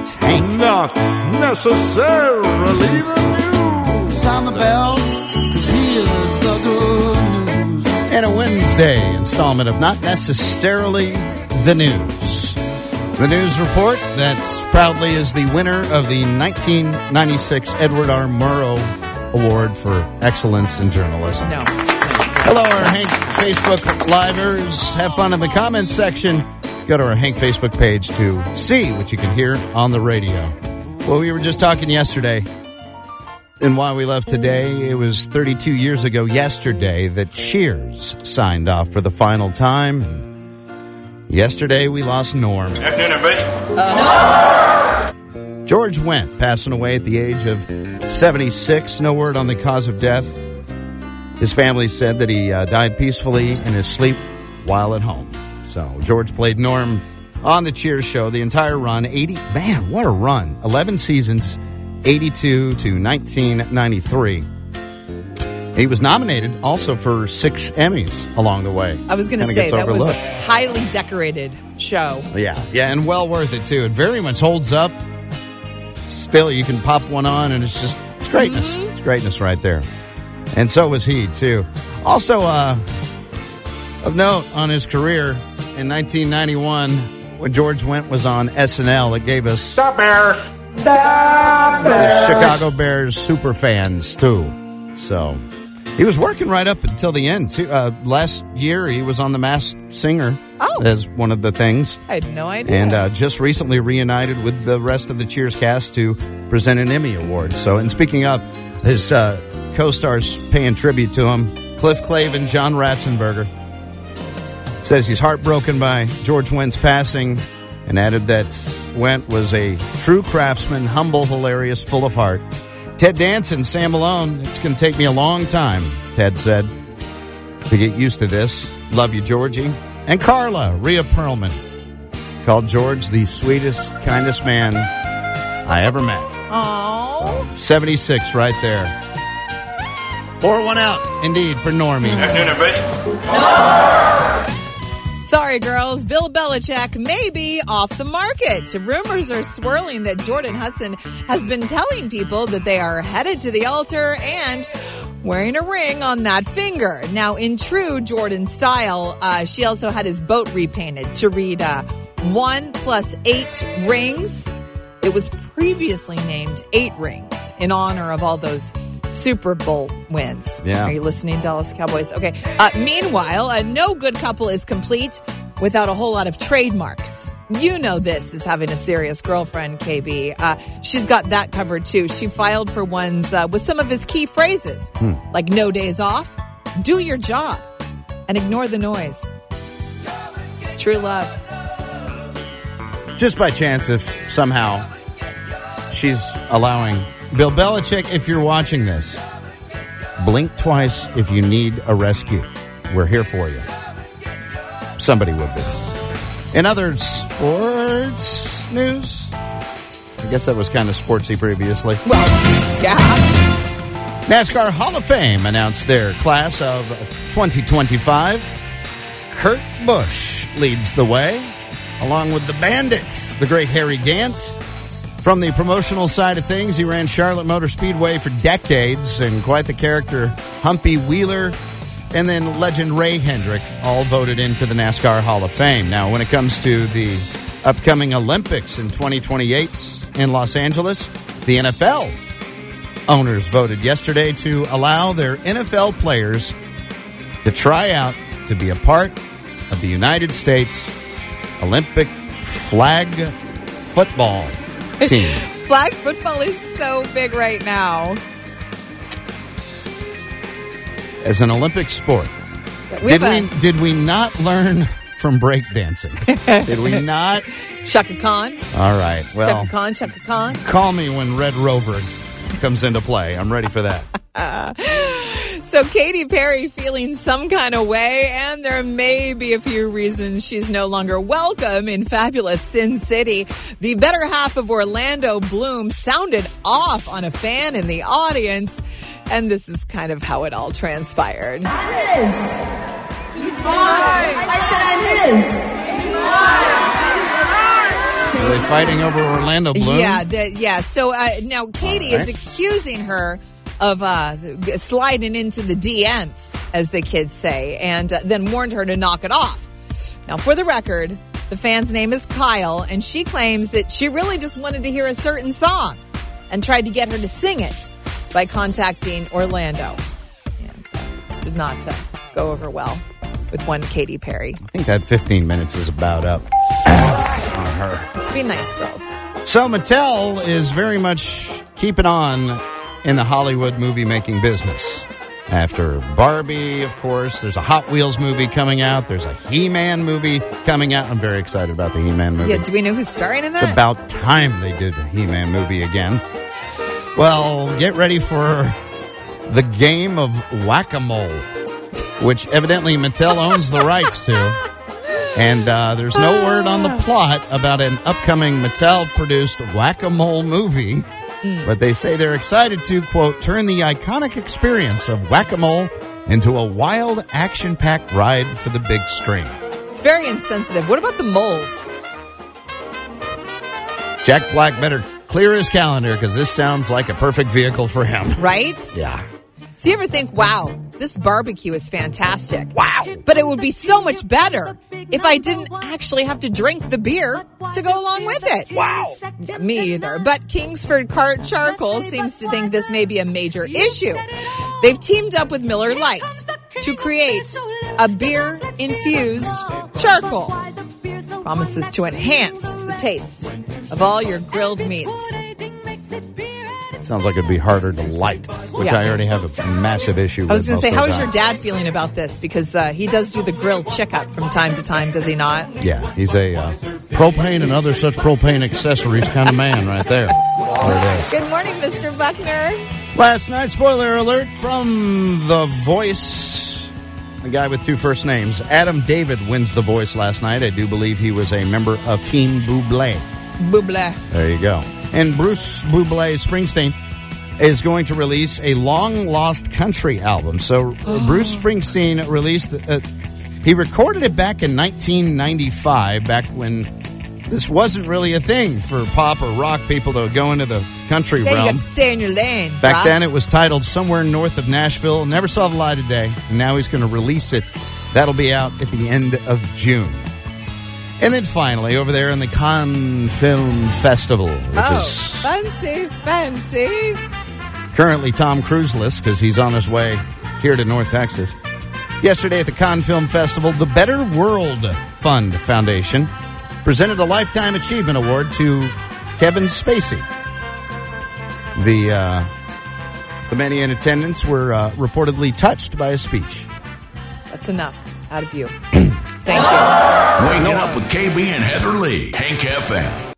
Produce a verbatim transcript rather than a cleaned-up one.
It's Hank. Not necessarily the news. Sound the bell, 'cause here's the good news. And a Wednesday installment of Not Necessarily the News. The news report that proudly is the winner of the nineteen ninety-six Edward R. Murrow Award for Excellence in Journalism. No. Hello, our Hank Facebook Livers. Have fun in the comments section. Go to our Hank Facebook page to see what you can hear on the radio. Well, we were just talking yesterday, and why we left today, it was thirty-two years ago yesterday that Cheers signed off for the final time. And yesterday, we lost Norm. Afternoon, everybody. Uh, George Wendt, passing away at the age of seventy-six. No word on the cause of death. His family said that he uh, died peacefully in his sleep while at home. So George played Norm on the Cheers show, the entire run. eighty Man, what a run. eleven seasons, eighty-two to nineteen ninety-three. He was nominated also for six Emmys along the way. I was going to say, that was a highly decorated show. Yeah, yeah, and well worth it, too. It very much holds up. Still, you can pop one on, and it's just, it's greatness. Mm-hmm. It's greatness right there. And so was he, too. Also, uh, of note on his career, in nineteen ninety-one, when George Wendt was on S N L, it gave us The Bears. The Bears. the Chicago Bears super fans, too. So he was working right up until the end, too. Uh, last year, he was on The Masked Singer oh. as one of the things. I had no idea. And uh, just recently reunited with the rest of the Cheers cast to present an Emmy Award. So, and speaking of, his uh, co-stars paying tribute to him, Cliff Clavin, John Ratzenberger, says he's heartbroken by George Wendt's passing and added that Wendt was a true craftsman, humble, hilarious, full of heart. Ted Danson, Sam Malone, it's going to take me a long time, Ted said, to get used to this. Love you, Georgie. And Carla, Rhea Perlman, called George the sweetest, kindest man I ever met. Oh, so, seventy-six right there. Pour one out, indeed, for Normie. Afternoon, everybody. sorry, girls. Bill Belichick may be off the market. Rumors are swirling that Jordan Hudson has been telling people that they are headed to the altar and wearing a ring on that finger. Now, in true Jordan style, uh, she also had his boat repainted to read uh, one plus eight rings. It was previously named Eight Rings in honor of all those Super Bowl wins. Yeah. Are you listening, Dallas Cowboys? Okay. Uh, meanwhile, uh, no good couple is complete without a whole lot of trademarks. You know this is having a serious girlfriend, K B. Uh, she's got that covered, too. She filed for ones uh, with some of his key phrases, hmm. like no days off, do your job, and ignore the noise. It's true love. Just by chance, if somehow she's allowing Bill Belichick, if you're watching this, blink twice if you need a rescue. We're here for you. Somebody would be. In other sports news, I guess that was kind of sportsy previously. Well, yeah. NASCAR Hall of Fame announced their class of twenty twenty-five. Kurt Busch leads the way, along with the Bandits, the great Harry Gant. From the promotional side of things, he ran Charlotte Motor Speedway for decades, and quite the character, Humpy Wheeler, and then legend Ray Hendrick, all voted into the NASCAR Hall of Fame. Now, when it comes to the upcoming Olympics in twenty twenty-eight in Los Angeles, the N F L owners voted yesterday to allow their N F L players to try out to be a part of the United States Olympic flag football team. Flag football is so big right now. As an Olympic sport, we did a, we did we not learn from breakdancing? Did we not? Chaka Khan. All right. Well, Chaka Khan, Chaka Khan. Call me when Red Rover comes into play. I'm ready for that. Uh, so Katy Perry feeling some kind of way, and there may be a few reasons she's no longer welcome in fabulous Sin City. The better half of Orlando Bloom sounded off on a fan in the audience, and this is kind of how it all transpired. I'm his. He's mine. I said I'm his. He's mine. Are they fighting over Orlando Bloom? Yeah, the, yeah. So uh, now Katie All right. is accusing her of uh, sliding into the D Ms, as the kids say, and uh, then warned her to knock it off. Now, for the record, the fan's name is Kyle, and she claims that she really just wanted to hear a certain song and tried to get her to sing it by contacting Orlando. And uh, this did not uh, go over well with one Katy Perry. I think that fifteen minutes is about up on her. Let's be nice, girls. So Mattel is very much keeping on in the Hollywood movie-making business. After Barbie, of course, there's a Hot Wheels movie coming out. There's a He-Man movie coming out. I'm very excited about the He-Man movie. Yeah, do we know who's starring in that? It's about time they did a He-Man movie again. Well, get ready for the game of Whack-A-Mole, which evidently Mattel owns the rights to. And uh, there's no word on the plot about an upcoming Mattel-produced Whack-A-Mole movie. Mm. But they say they're excited to, quote, turn the iconic experience of Whack-A-Mole into a wild, action-packed ride for the big screen. It's very insensitive. What about the moles? Jack Black better clear his calendar because this sounds like a perfect vehicle for him. Right? Yeah. So you ever think, wow, this barbecue is fantastic. Wow. But it would be so much better if I didn't actually have to drink the beer to go along with it. Wow. Yeah, me either. But Kingsford Car- Charcoal seems to think this may be a major issue. They've teamed up with Miller Lite to create a beer-infused charcoal. Promises to enhance the taste of all your grilled meats. Sounds like it'd be harder to light, which Yeah. I already have a massive issue with. I was going to say, most how of is the your time. dad feeling about this? Because uh, he does do the grilled checkup from time to time, does he not? Yeah, he's a uh, propane and other such propane accessories kind of man right there. There it is. Good morning, Mister Buckner. Last night, spoiler alert from The Voice, a guy with two first names. Adam David wins The Voice last night. I do believe he was a member of Team Buble. Buble. There you go. And Bruce Buble Springsteen is going to release a Long Lost Country album. So oh. Bruce Springsteen released, uh, he recorded it back in nineteen ninety-five, back when this wasn't really a thing for pop or rock people to go into the country yeah, realm. You got to stay in your lane. Back Rob. then it was titled Somewhere North of Nashville. Never saw the light of day. And now he's going to release it. That'll be out at the end of June. And then finally, over there in the Cannes Film Festival, which oh, is fancy, fancy. currently Tom Cruise-less because he's on his way here to North Texas. Yesterday at the Cannes Film Festival, the Better World Fund Foundation presented a Lifetime Achievement Award to Kevin Spacey. The, uh, the many in attendance were uh, reportedly touched by his speech. That's enough out of you. Thank you. Waking up with K B and Heather Lee, Hank F M.